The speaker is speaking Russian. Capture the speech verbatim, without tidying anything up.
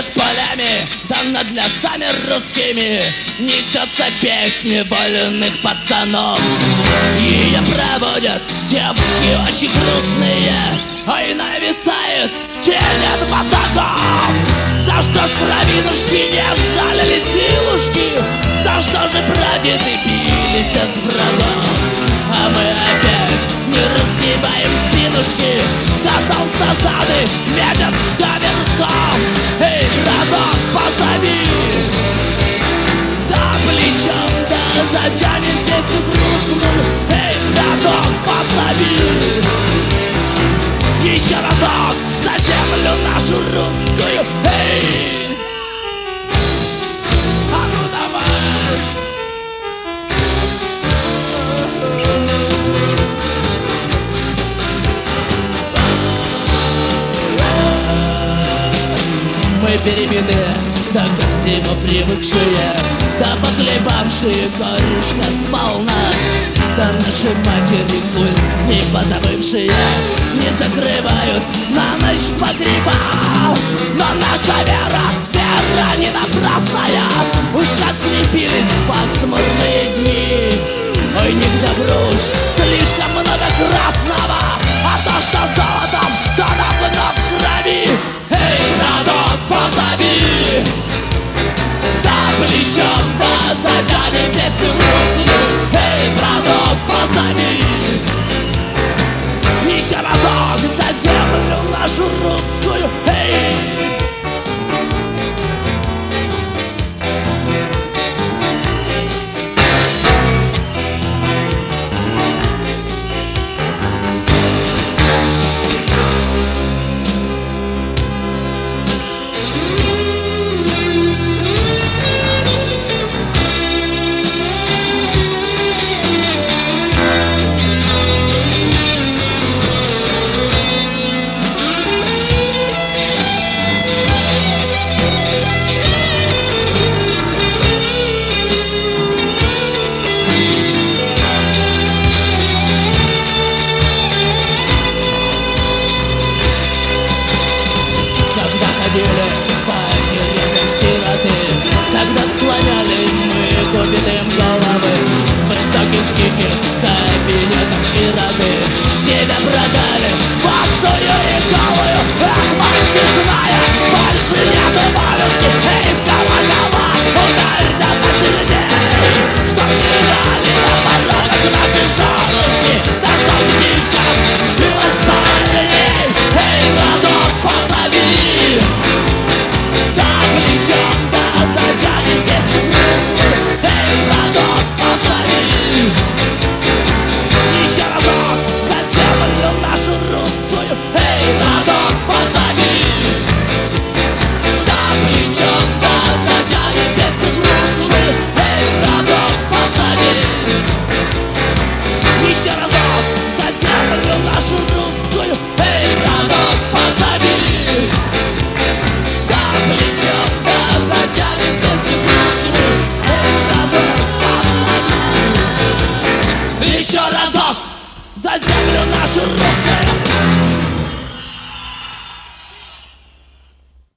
над полями, да над лясами русскими несется песня вольных пацанов. Ее проводят девки очень грустные, а и нависает тень от батагов. За что ж кровинушки не жалили силушки? За что же прадеды бились от врагов? А мы опять не разгибаем спинушки, да толстозады метят за верхом. Эй, браток, позови, да плечом, да затянем песню грустную. Эй, браток, позови, еще разок за землю нашу русскую. Эй, а ну давай. Мы перебитые, да ко всему привыкшие, да поклевавшие горюшка сполна, да наши матери куль не позабывшие не закрывают на ночь погреба. Но наша вера, вера не напрасная, уж как крепились пасмурные дни. Ой, не к добру уж слишком много красного, а то, что золотом, то давно в крови. Эй, браток, позови, да плечом, да затянем песню грустную. Эй, браток, позови, еще разок за землю нашу русскую. Эй! По деревьям сироты, когда склоняли мы губитым головы в высоких тихих кабинетах и рады. Тебя продали босую и голую, ах, больше зная, больше нету волюшки. Эй, колокола, ударь да посильней, чтоб не дали на порогах наши женушки, да чтоб птичкам жилось больней. Эй, браток, позови, да плечом, да затянем песню грустную. Эй, браток, позови, еще разок за землю нашу русскую. Эй, браток, позови, да плечом, да затянем песню грустную. Эй, браток, позови, еще разок за землю нашу русскую. Эй, браток, позови, да плечом, да затянем песню грустную. Эй, браток, позови, еще разок за землю нашу русскую.